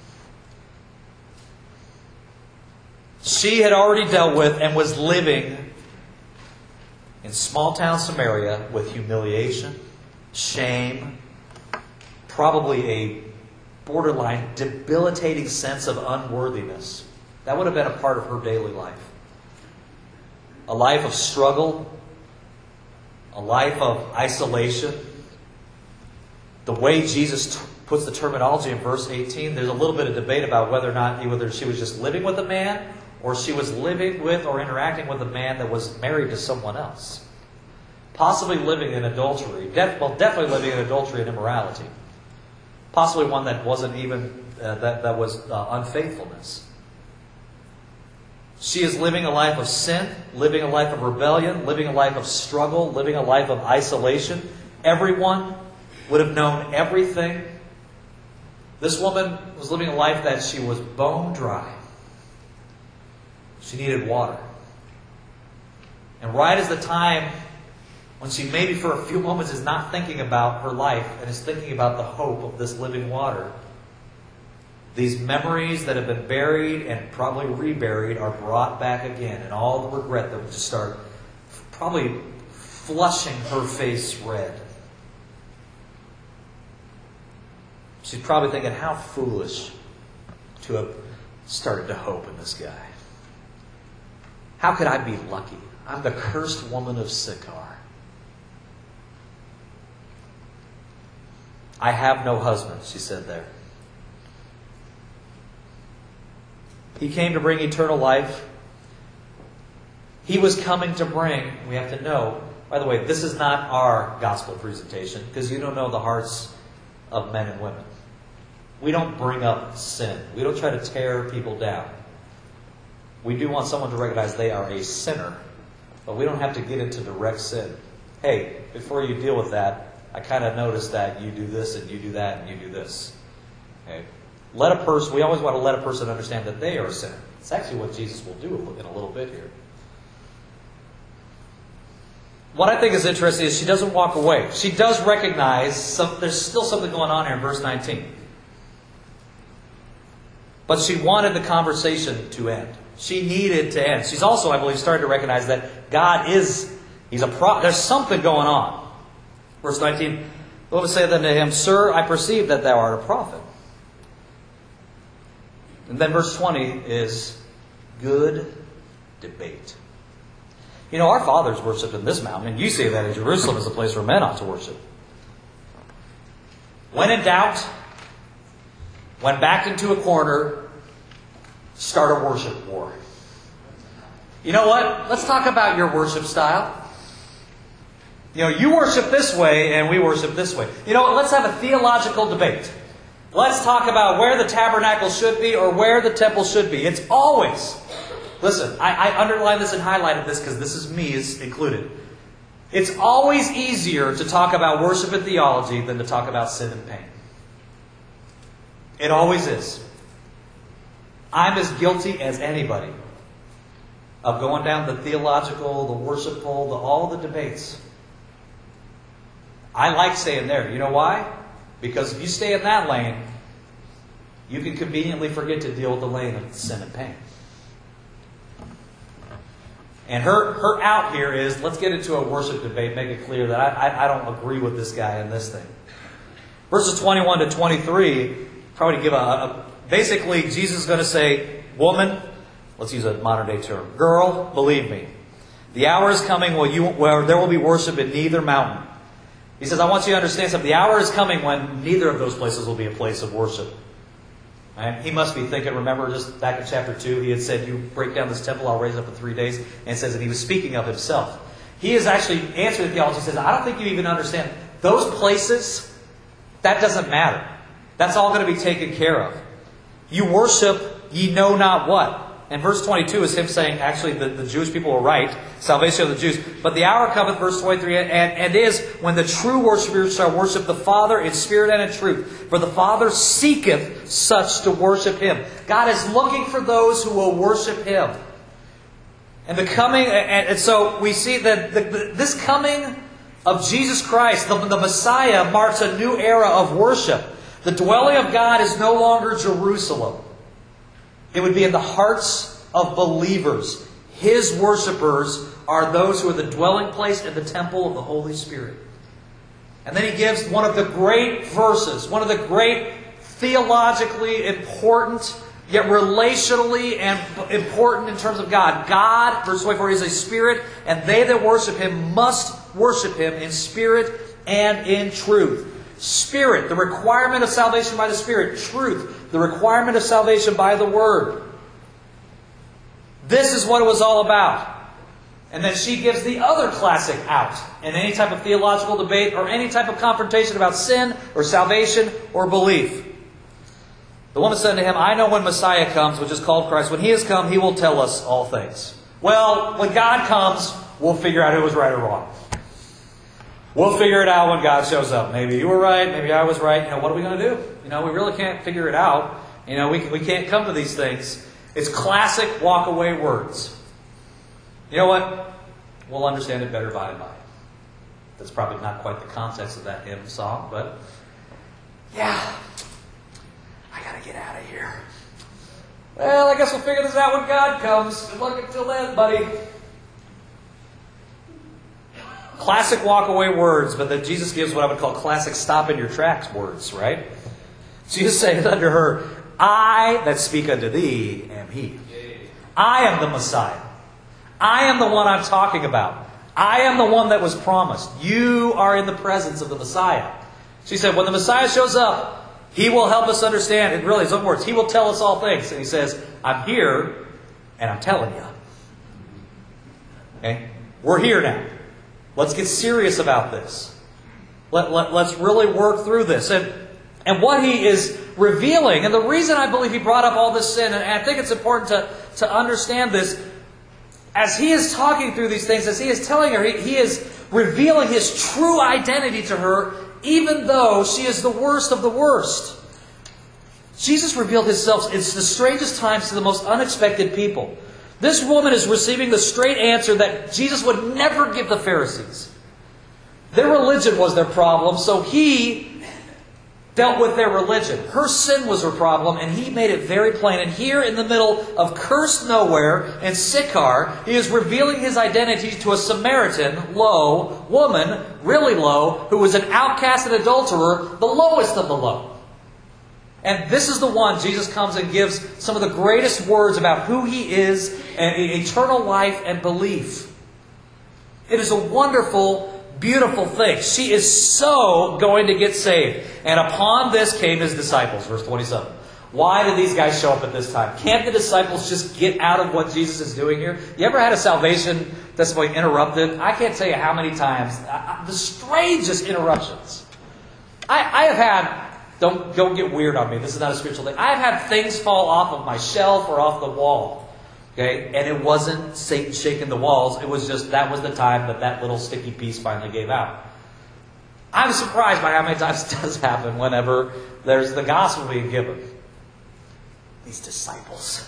She had already dealt with and was living in small town Samaria with humiliation, shame, probably a borderline debilitating sense of unworthiness. That would have been a part of her daily life. A life of struggle, a life of isolation. The way Jesus t- puts the terminology in verse eighteen, there's a little bit of debate about whether or not whether she was just living with a man or she was living with or interacting with a man that was married to someone else. Possibly living in adultery. Def- well, definitely living in adultery and immorality. Possibly one that wasn't even, uh, that, that was uh, unfaithfulness. She is living a life of sin, living a life of rebellion, living a life of struggle, living a life of isolation. Everyone would have known everything. This woman was living a life that she was bone dry. She needed water. And right as the time when she maybe for a few moments is not thinking about her life and is thinking about the hope of this living water, these memories that have been buried and probably reburied are brought back again. And all the regret that would just start probably flushing her face red. She's probably thinking, how foolish to have started to hope in this guy. How could I be lucky? I'm the cursed woman of Sychar. I have no husband, she said there. He came to bring eternal life. He was coming to bring, we have to know, by the way, this is not our gospel presentation, because you don't know the hearts of men and women. We don't bring up sin. We don't try to tear people down. We do want someone to recognize they are a sinner, but we don't have to get into direct sin. Hey, before you deal with that, I kind of noticed that you do this and you do that and you do this. Okay? Let a person, we always want to let a person understand that they are a sinner. It's actually what Jesus will do in a little bit here. What I think is interesting is she doesn't walk away. She does recognize some, there's still something going on here in verse nineteen. But she wanted the conversation to end. She needed to end. She's also, I believe, starting to recognize that God is, He's a pro, there's something going on. Verse nineteen, the woman said then to him, Sir, I perceive that thou art a prophet. And then verse twenty is good debate. You know, our fathers worshipped in this mountain, and you say that in Jerusalem is a place where men ought to worship. When in doubt, when backed into a corner, start a worship war. You know what? Let's talk about your worship style. You know, you worship this way and we worship this way. You know what? Let's have a theological debate. Let's talk about where the tabernacle should be or where the temple should be. It's always, listen, I, I underlined this and highlighted this because this is me is included. It's always easier to talk about worship and theology than to talk about sin and pain. It always is. I'm as guilty as anybody of going down the theological, the worshipful, the, all the debates. I like staying there. You know why? Because if you stay in that lane, you can conveniently forget to deal with the lane of sin and pain. And her, her out here is, let's get into a worship debate, make it clear that I, I, I don't agree with this guy in this thing. Verses twenty-one to twenty-three, probably to give a, a basically, Jesus is going to say, woman, let's use a modern day term, girl, believe me, the hour is coming where, you, where there will be worship in neither mountain. He says, I want you to understand something. The hour is coming when neither of those places will be a place of worship. Right? He must be thinking, remember just back in chapter two, he had said, you break down this temple, I'll raise it up in three days. And it says that he was speaking of himself. He is actually answering the theology. He says, I don't think you even understand. those places, that doesn't matter. That's all going to be taken care of. You worship ye know not what. And verse twenty-two is him saying, actually, the, the Jewish people were right. Salvation of the Jews. But the hour cometh, verse twenty-three, and, and is when the true worshipers shall worship the Father in spirit and in truth. For the Father seeketh such to worship Him. God is looking for those who will worship Him. And the coming, and, and so we see that the, the, this coming of Jesus Christ, the, the Messiah, marks a new era of worship. The dwelling of God is no longer Jerusalem. It would be in the hearts of believers. His worshipers are those who are the dwelling place and the temple of the Holy Spirit. And then he gives one of the great verses, one of the great theologically important, yet relationally and important in terms of God. God, verse twenty-four, is a spirit, and they that worship Him must worship Him in spirit and in truth. Spirit, the requirement of salvation by the Spirit. Truth, the requirement of salvation by the Word. This is what it was all about. And then she gives the other classic out in any type of theological debate or any type of confrontation about sin or salvation or belief. The woman said to him, I know when Messiah comes, which is called Christ. When He has come, He will tell us all things. Well, when God comes, we'll figure out who was right or wrong. We'll figure it out when God shows up. Maybe you were right, maybe I was right. You know, what are we going to do? You know, we really can't figure it out. You know, we, we can't come to these things. It's classic walk-away words. You know what? We'll understand it better by and by. That's probably not quite the context of that hymn song, but yeah, I got to get out of here. Well, I guess we'll figure this out when God comes. Good luck until then, buddy. Classic walk-away words, but then Jesus gives what I would call classic stop-in-your-tracks words, right? Jesus saith unto her, I that speak unto thee am He. I am the Messiah. I am the one I'm talking about. I am the one that was promised. You are in the presence of the Messiah. She said, when the Messiah shows up, He will help us understand. And really, His own words, He will tell us all things. And He says, I'm here, and I'm telling you. Okay? We're here now. Let's get serious about this. Let, let, let's really work through this. And, and what He is revealing, and the reason I believe He brought up all this sin, and I think it's important to, to understand this, as He is talking through these things, as He is telling her, He, he is revealing His true identity to her, even though she is the worst of the worst. Jesus revealed Himself in the strangest times to the most unexpected people. This woman is receiving the straight answer that Jesus would never give the Pharisees. Their religion was their problem, so He dealt with their religion. Her sin was her problem, and He made it very plain. And here in the middle of cursed nowhere in Sychar, He is revealing His identity to a Samaritan, low, woman, really low, who was an outcast and adulterer, the lowest of the low. And this is the one Jesus comes and gives some of the greatest words about who He is and eternal life and belief. It is a wonderful, beautiful thing. She is so going to get saved. And upon this came His disciples, verse twenty-seven. Why did these guys show up at this time? Can't the disciples just get out of what Jesus is doing here? You ever had a salvation testimony interrupted? I can't tell you how many times. The strangest interruptions. I, I have had... Don't, don't get weird on me. This is not a spiritual thing. I've had things fall off of my shelf or off the wall. Okay? And it wasn't Satan shaking the walls. It was just that was the time that that little sticky piece finally gave out. I'm surprised by how many times it does happen whenever there's the gospel being given. These disciples.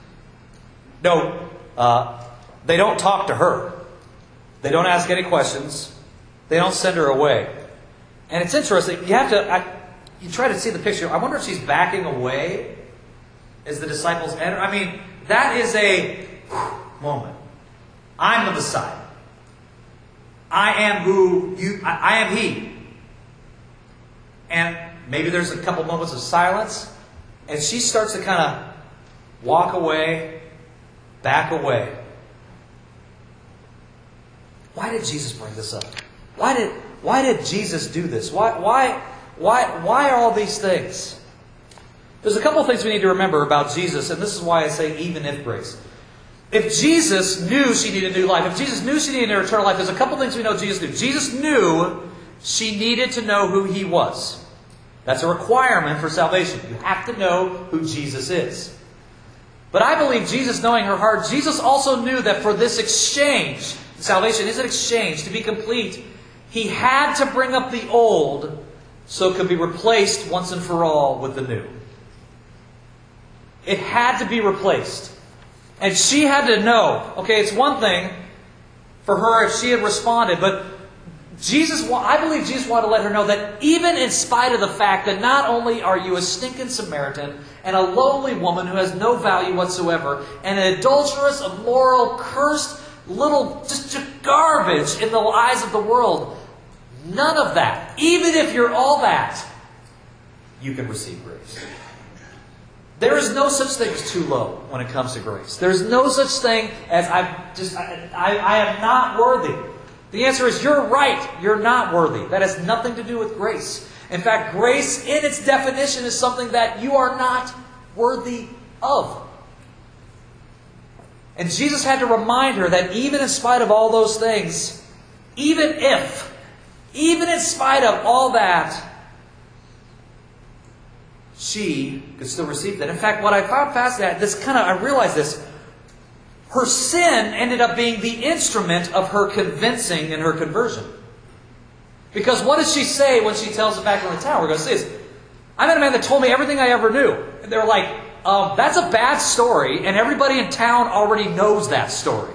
No, uh, they don't talk to her. They don't ask any questions. They don't send her away. And it's interesting. You have to... I, You try to see the picture. I wonder if she's backing away as the disciples enter. I mean, that is a moment. I'm the Messiah. I am who you... I, I am He. And maybe there's a couple moments of silence. And she starts to kind of walk away, back away. Why did Jesus bring this up? Why did, why did Jesus do this? Why... why Why, why are all these things? There's a couple of things we need to remember about Jesus, and this is why I say even if grace. If Jesus knew she needed new life, if Jesus knew she needed an eternal life, there's a couple of things we know Jesus knew. Jesus knew She needed to know who He was. That's a requirement for salvation. You have to know who Jesus is. But I believe Jesus, knowing her heart, Jesus also knew that for this exchange, salvation is an exchange, to be complete, He had to bring up the old so it could be replaced once and for all with the new. It had to be replaced. And she had to know, okay, it's one thing for her if she had responded, but Jesus, I believe Jesus wanted to let her know that even in spite of the fact that not only are you a stinking Samaritan and a lowly woman who has no value whatsoever, and an adulterous, immoral, cursed little just, just garbage in the eyes of the world, none of that, even if you're all that, you can receive grace. There is no such thing as too low when it comes to grace. There is no such thing as I just I, I, I am not worthy. The answer is you're right. You're not worthy. That has nothing to do with grace. In fact, grace in its definition is something that you are not worthy of. And Jesus had to remind her that even in spite of all those things, even if, even in spite of all that, she could still receive that. In fact, what I found fascinating, this kind of, I realized this, her sin ended up being the instrument of her convincing and her conversion. Because what does she say when she tells it back in the town? We're going to see this. I met a man that told me everything I ever knew. And they're like, um, that's a bad story, and everybody in town already knows that story.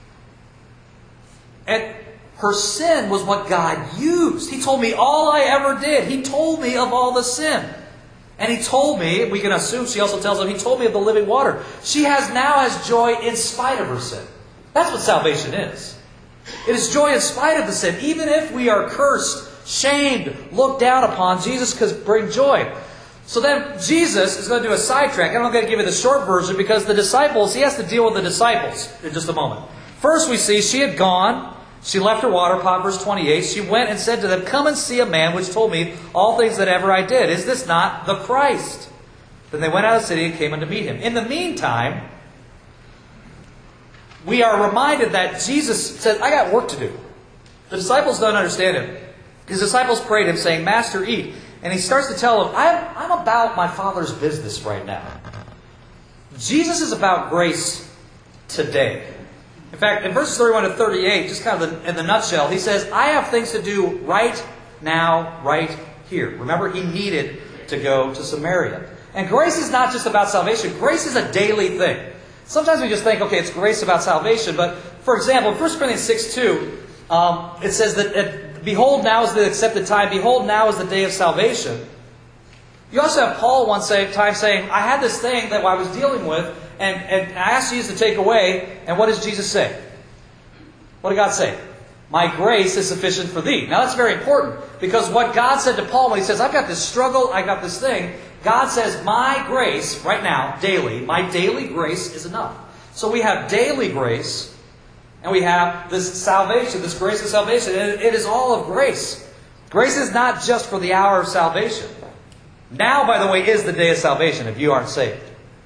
And her sin was what God used. He told me all I ever did. He told me of all the sin. And He told me, we can assume she also tells him, He told me of the living water. She has now has joy in spite of her sin. That's what salvation is. It is joy in spite of the sin. Even if we are cursed, shamed, looked down upon, Jesus could bring joy. So then Jesus is going to do a sidetrack. I'm not going to give you the short version because the disciples, He has to deal with the disciples in just a moment. First we see she had gone. She left her water pot, verse twenty-eight. She went and said to them, "Come and see a man which told me all things that ever I did. Is this not the Christ?" Then they went out of the city and came unto meet Him. In the meantime, we are reminded that Jesus says, I got work to do. The disciples don't understand Him. His disciples prayed Him, saying, "Master, eat." And He starts to tell them, I'm, I'm about my Father's business right now. Jesus is about grace today. In fact, in verses thirty-one to thirty-eight, just kind of in the nutshell, He says, I have things to do right now, right here. Remember, He needed to go to Samaria. And grace is not just about salvation. Grace is a daily thing. Sometimes we just think, okay, it's grace about salvation. But, for example, in First Corinthians six two, um, it says that, uh, behold, now is the accepted time. Behold, now is the day of salvation. You also have Paul one time saying, I had this thing that I was dealing with, And, and I asked Jesus to take away, and what does Jesus say? What did God say? My grace is sufficient for thee. Now that's very important, because what God said to Paul when He says, I've got this struggle, I've got this thing, God says, my grace, right now, daily, my daily grace is enough. So we have daily grace, and we have this salvation, this grace of salvation. And it is all of grace. Grace is not just for the hour of salvation. Now, by the way, is the day of salvation if you aren't saved.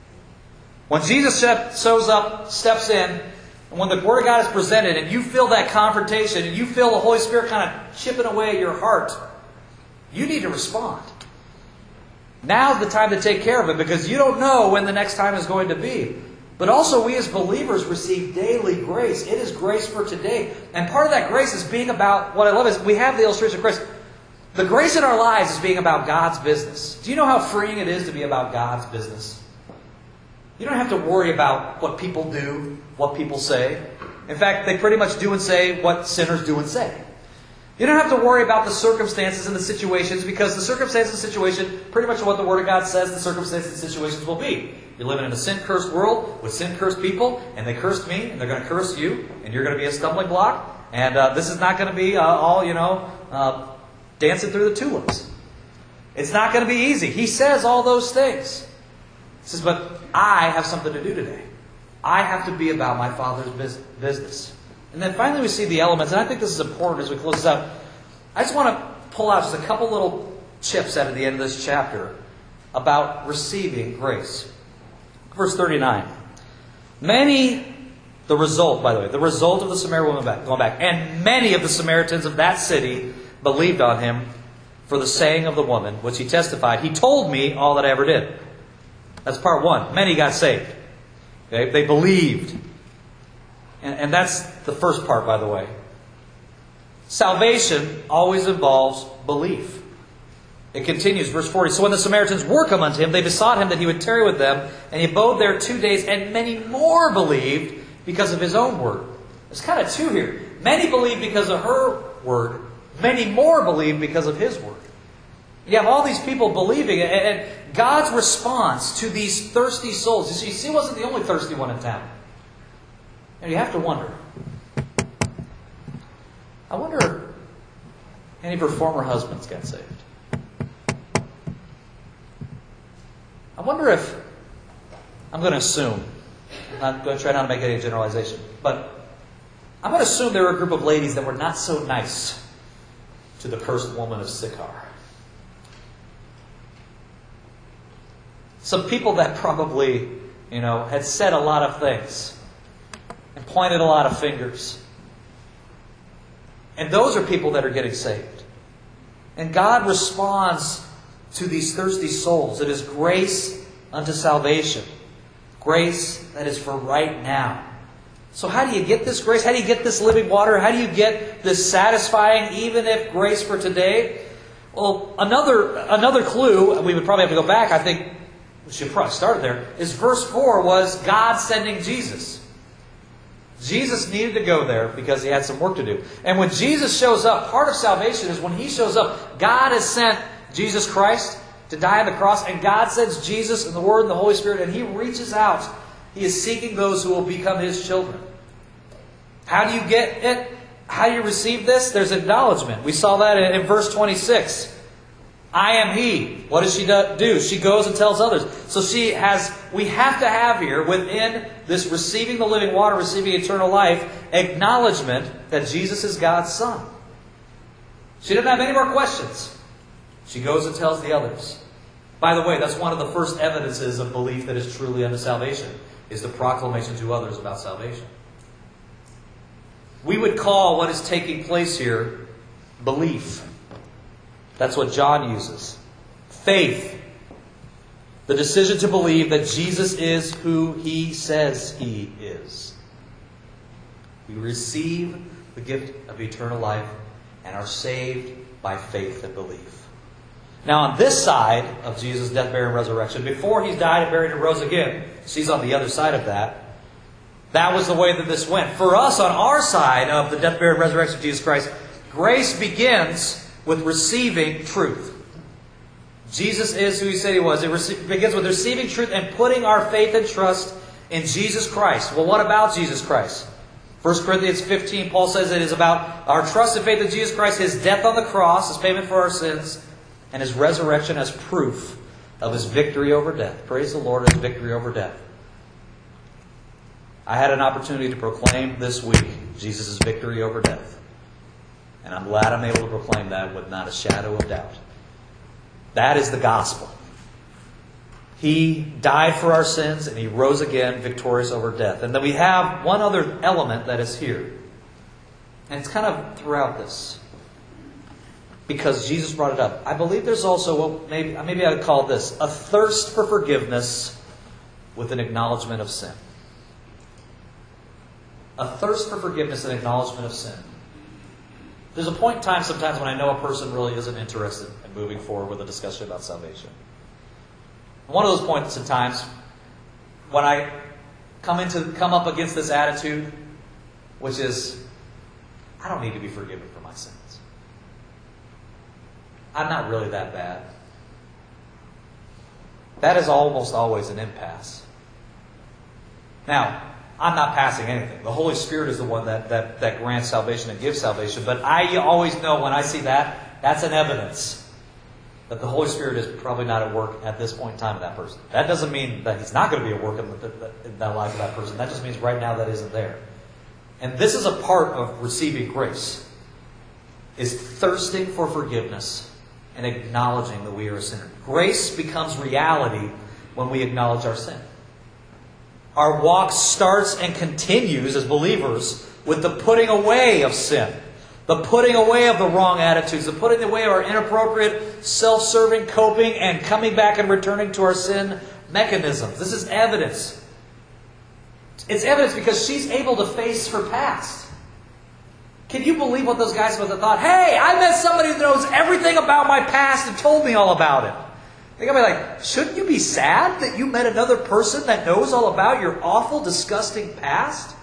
When Jesus shows up, steps in, and when the Word of God is presented, and you feel that confrontation, and you feel the Holy Spirit kind of chipping away at your heart, you need to respond. Now's the time to take care of it, because you don't know when the next time is going to be. But also, we as believers receive daily grace. It is grace for today. And part of that grace is being about, what I love is, we have the illustration of grace. The grace in our lives is being about God's business. Do you know how freeing it is to be about God's business? You don't have to worry about what people do, what people say. In fact, they pretty much do and say what sinners do and say. You don't have to worry about the circumstances and the situations, because the circumstances and situation, pretty much what the Word of God says the circumstances and situations will be. You're living in a sin-cursed world with sin-cursed people, and they cursed me, and they're going to curse you, and you're going to be a stumbling block. And uh, this is not going to be uh, all, you know, uh, dancing through the tulips. It's not going to be easy. He says all those things. He says, but I have something to do today. I have to be about my Father's business. And then finally we see the elements, and I think this is important as we close this out. I just want to pull out just a couple little chips out of the end of this chapter about receiving grace. Verse thirty-nine. Many, the result, by the way, the result of the Samaritan woman back, going back, and many of the Samaritans of that city believed on him for the saying of the woman, which he testified, he told me all that I ever did. That's part one. Many got saved. Okay? They believed. And, and that's the first part, by the way. Salvation always involves belief. It continues, verse forty. So when the Samaritans were come unto him, they besought him that he would tarry with them. And he abode there two days, and many more believed because of his own word. There's kind of two here. Many believed because of her word. Many more believed because of his word. You have all these people believing, and God's response to these thirsty souls. You see, he wasn't the only thirsty one in town. And you have to wonder. I wonder if any of her former husbands got saved. I wonder if, I'm going to assume, I'm not going to try not to make any generalization, but I'm going to assume there were a group of ladies that were not so nice to the cursed woman of Sychar. Some people that probably, you know, had said a lot of things and pointed a lot of fingers. And those are people that are getting saved. And God responds to these thirsty souls. It is grace unto salvation. Grace that is for right now. So how do you get this grace? How do you get this living water? How do you get this satisfying, even if grace for today? Well, another another clue, we would probably have to go back, I think we should probably start there, is verse four was God sending Jesus. Jesus needed to go there because he had some work to do. And when Jesus shows up, part of salvation is when he shows up, God has sent Jesus Christ to die on the cross, and God sends Jesus and the Word and the Holy Spirit, and he reaches out. He is seeking those who will become his children. How do you get it? How do you receive this? There's acknowledgement. We saw that in, in verse twenty-six. I am he. What does she do? She goes and tells others. So she has, we have to have here, within this receiving the living water, receiving eternal life, acknowledgement that Jesus is God's Son. She didn't have any more questions. She goes and tells the others. By the way, that's one of the first evidences of belief that is truly unto salvation, is the proclamation to others about salvation. We would call what is taking place here belief. That's what John uses. Faith. The decision to believe that Jesus is who he says he is. We receive the gift of eternal life and are saved by faith and belief. Now on this side of Jesus' death, burial, and resurrection, before he's died and buried and rose again, she's on the other side of that. That was the way that this went. For us, on our side of the death, burial, and resurrection of Jesus Christ, grace begins with receiving truth. Jesus is who he said he was. It rece- begins with receiving truth and putting our faith and trust in Jesus Christ. Well, what about Jesus Christ? First Corinthians fifteen, Paul says it is about our trust and faith in Jesus Christ, his death on the cross, his payment for our sins, and his resurrection as proof of his victory over death. Praise the Lord, his victory over death. I had an opportunity to proclaim this week Jesus' victory over death. And I'm glad I'm able to proclaim that with not a shadow of doubt. That is the gospel. He died for our sins and he rose again victorious over death. And then we have one other element that is here. And it's kind of throughout this. Because Jesus brought it up. I believe there's also, well, maybe, maybe I would call this, a thirst for forgiveness with an acknowledgement of sin. A thirst for forgiveness and acknowledgement of sin. There's a point in time sometimes when I know a person really isn't interested in moving forward with a discussion about salvation. One of those points in times when I come into come up against this attitude, which is, I don't need to be forgiven for my sins. I'm not really that bad. That is almost always an impasse. Now, I'm not passing anything. The Holy Spirit is the one that, that, that grants salvation and gives salvation. But I always know when I see that, that's an evidence that the Holy Spirit is probably not at work at this point in time in that person. That doesn't mean that he's not going to be at work in the, in the life of that person. That just means right now that isn't there. And this is a part of receiving grace, is thirsting for forgiveness and acknowledging that we are a sinner. Grace becomes reality when we acknowledge our sin. Our walk starts and continues as believers with the putting away of sin. The putting away of the wrong attitudes, the putting away of our inappropriate, self-serving coping, and coming back and returning to our sin mechanisms. This is evidence. It's evidence because she's able to face her past. Can you believe what those guys must have thought? Hey, I met somebody who knows everything about my past and told me all about it. They're going to be like, shouldn't you be sad that you met another person that knows all about your awful, disgusting past?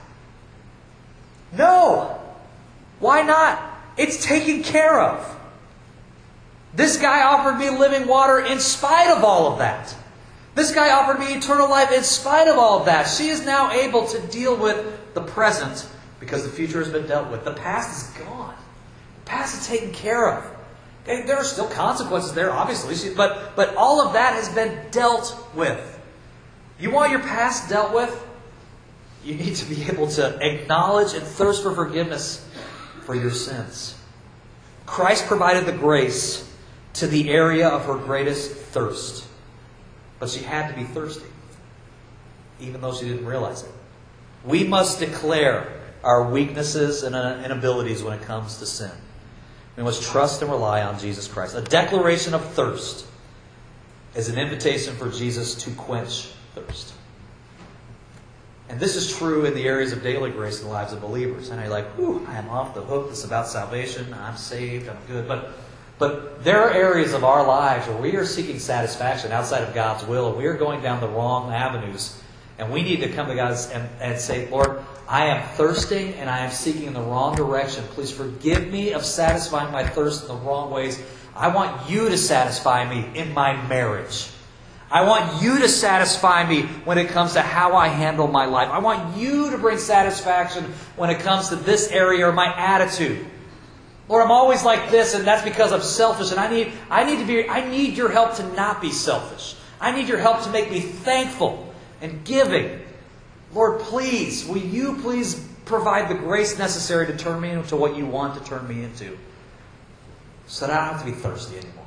No. Why not? It's taken care of. This guy offered me living water in spite of all of that. This guy offered me eternal life in spite of all of that. She is now able to deal with the present because the future has been dealt with. The past is gone. The past is taken care of. Okay, there are still consequences there, obviously, but, but all of that has been dealt with. You want your past dealt with? You need to be able to acknowledge and thirst for forgiveness for your sins. Christ provided the grace to the area of her greatest thirst. But she had to be thirsty, even though she didn't realize it. We must declare our weaknesses and inabilities when it comes to sin. We must trust and rely on Jesus Christ. A declaration of thirst is an invitation for Jesus to quench thirst. And this is true in the areas of daily grace in the lives of believers. And you're like, whew, I am off the hook. This is about salvation. I'm saved. I'm good. But, but there are areas of our lives where we are seeking satisfaction outside of God's will. And we are going down the wrong avenues. And we need to come to God and, and say, Lord, I am thirsting and I am seeking in the wrong direction. Please forgive me of satisfying my thirst in the wrong ways. I want you to satisfy me in my marriage. I want you to satisfy me when it comes to how I handle my life. I want you to bring satisfaction when it comes to this area or my attitude. Lord, I'm always like this, and that's because I'm selfish, and I need I need to be I need your help to not be selfish. I need your help to make me thankful and giving. Lord, please, will you please provide the grace necessary to turn me into what you want to turn me into, so that I don't have to be thirsty anymore.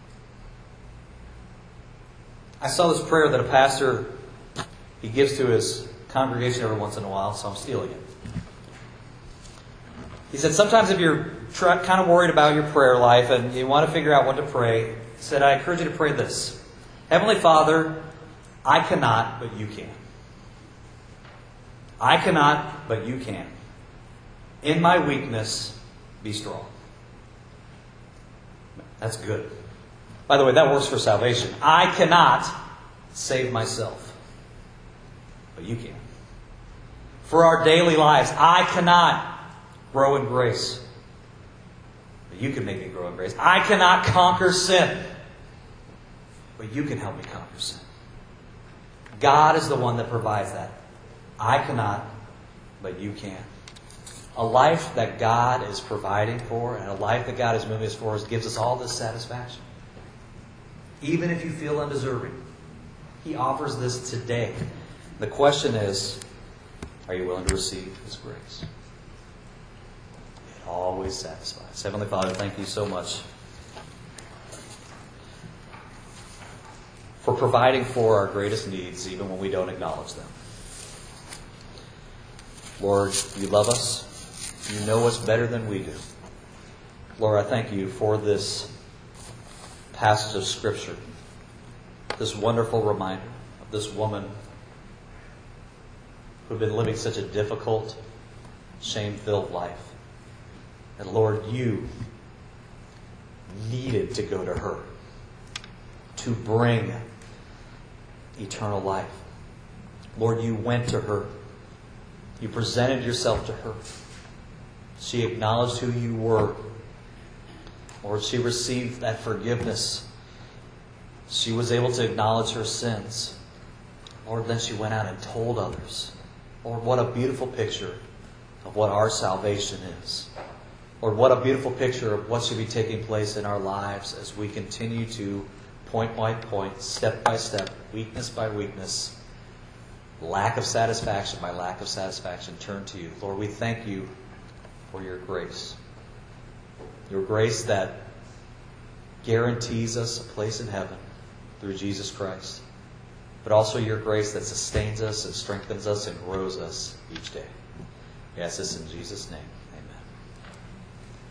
I saw this prayer that a pastor, he gives to his congregation every once in a while, so I'm stealing it. He said, sometimes if you're try, kind of worried about your prayer life and you want to figure out what to pray, he said, I encourage you to pray this. Heavenly Father, I cannot, but you can. I cannot, but you can. In my weakness, be strong. That's good. By the way, that works for salvation. I cannot save myself, but you can. For our daily lives, I cannot grow in grace, but you can make me grow in grace. I cannot conquer sin, but you can help me conquer sin. God is the one that provides that. I cannot, but you can. A life that God is providing for and a life that God is moving us for gives us all this satisfaction. Even if you feel undeserving, He offers this today. The question is, are you willing to receive His grace? It always satisfies. Heavenly Father, thank you so much for providing for our greatest needs, even when we don't acknowledge them. Lord, you love us. You know us better than we do. Lord, I thank you for this passage of Scripture, this wonderful reminder of this woman who had been living such a difficult, shame-filled life. And Lord, you needed to go to her to bring eternal life. Lord, you went to her. You presented yourself to her. She acknowledged who you were. Lord, she received that forgiveness. She was able to acknowledge her sins. Lord, then she went out and told others. Lord, what a beautiful picture of what our salvation is. Lord, what a beautiful picture of what should be taking place in our lives as we continue to, point by point, step by step, weakness by weakness, lack of satisfaction by lack of satisfaction, turn to you. Lord, we thank you for your grace. Your grace that guarantees us a place in heaven through Jesus Christ. But also your grace that sustains us and strengthens us and grows us each day. We ask this in Jesus' name.